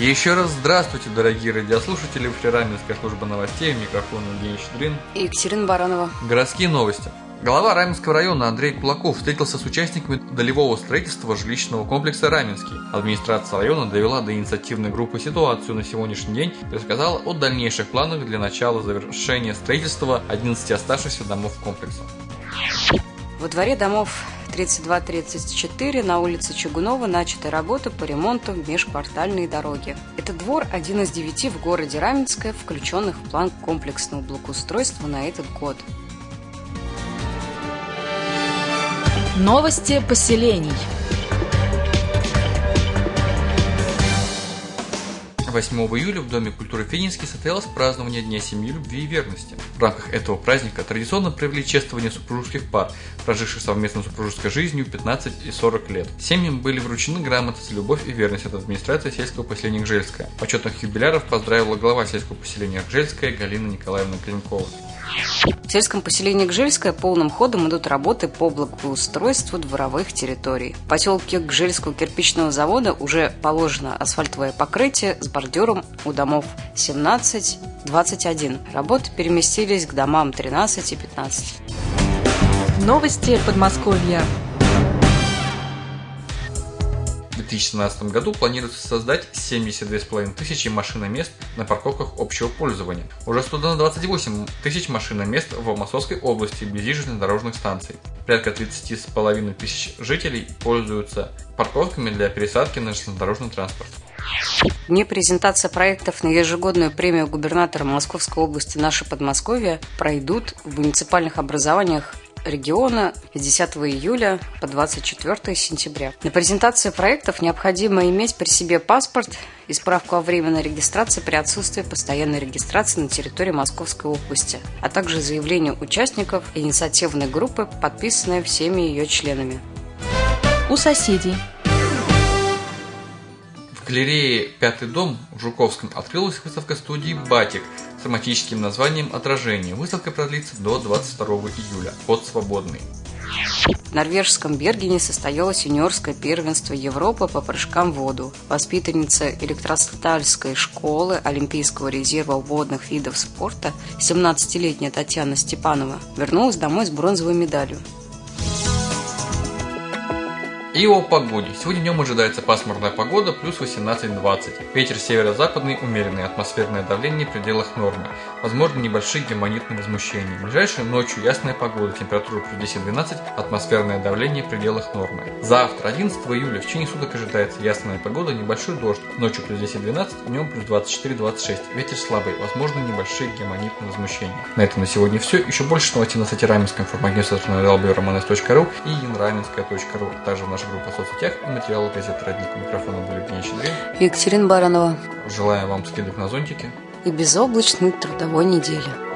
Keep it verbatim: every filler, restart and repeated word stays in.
И еще раз здравствуйте, дорогие радиослушатели. В эфире Раменская служба новостей. У микрофона Евгений Щедрин и Екатерина Баранова. Городские новости. Глава Раменского района Андрей Кулаков встретился с участниками долевого строительства жилищного комплекса «Раменский». Администрация района довела до инициативной группы ситуацию на сегодняшний день и рассказала о дальнейших планах для начала завершения строительства одиннадцати оставшихся домов комплекса. Во дворе домов тридцать два тридцать четыре на улице Чугунова начаты работы по ремонту межквартальной дороги. Этот двор один из девяти в городе Раменское, включенных в план комплексного благоустройства на этот год. Новости поселений. восьмого июля в Доме культуры Фининский состоялось празднование Дня семьи, любви и верности. В рамках этого праздника традиционно провели чествование супружеских пар, проживших совместно супружеской жизнью пятнадцать и сорок лет. Семьям были вручены грамоты за любовь и верность от администрации сельского поселения Гжельское. Почетных юбиляров поздравила глава сельского поселения Гжельское Галина Николаевна Клинкова. В сельском поселении Гжельское полным ходом идут работы по благоустройству дворовых территорий. В поселке Гжельского кирпичного завода уже положено асфальтовое покрытие с бордюром у домов семнадцать двадцать один. Работы переместились к домам тринадцать и пятнадцать. Новости Подмосковья. В две тысячи семнадцатом году планируется создать семьдесят две с половиной тысячи машиномест на парковках общего пользования. Уже создано двадцать восемь тысяч машиномест в Московской области вблизи железнодорожных станций. Порядка тридцать с половиной тысяч жителей пользуются парковками для пересадки на железнодорожный транспорт. В дни презентации проектов на ежегодную премию губернатора Московской области «Наше Подмосковье» пройдут в муниципальных образованиях региона с десятого июля по двадцать четвёртое сентября. На презентации проектов необходимо иметь при себе паспорт и справку о временной регистрации при отсутствии постоянной регистрации на территории Московской области, а также заявление участников инициативной группы, подписанное всеми ее членами. У соседей. В галерее «Пятый дом» в Жуковском открылась выставка студии «Батик» с тематическим названием «Отражение». Выставка продлится до двадцать второго июля. Вход свободный. В норвежском Бергене состоялось юниорское первенство Европы по прыжкам в воду. Воспитанница Электростальской школы Олимпийского резерва водных видов спорта семнадцатилетняя Татьяна Степанова вернулась домой с бронзовой медалью. И о погоде. Сегодня днем ожидается пасмурная погода, плюс восемнадцать двадцать. Ветер северо-западный, умеренный, атмосферное давление в пределах нормы. Возможно небольшие гемонитные возмущения. Ближайшей ночью ясная погода, температура плюс десять двенадцать, атмосферное давление в пределах нормы. Завтра, одиннадцатого июля, в течение суток ожидается ясная погода, небольшой дождь. Ночью плюс десять двенадцать, днем плюс двадцать четыре двадцать шесть. Ветер слабый, возможно небольшие гемонитные возмущения. На этом на сегодня все. Еще больше новостей на сайте Раменского информагентства романес точка ру и инраменская точка ру. Также в нашей группе в соцсетях и материалы газеты «Родник». У микрофона были Евгений Щедрин и Екатерина Баранова. Желаем вам скидок на зонтики и безоблачной трудовой недели.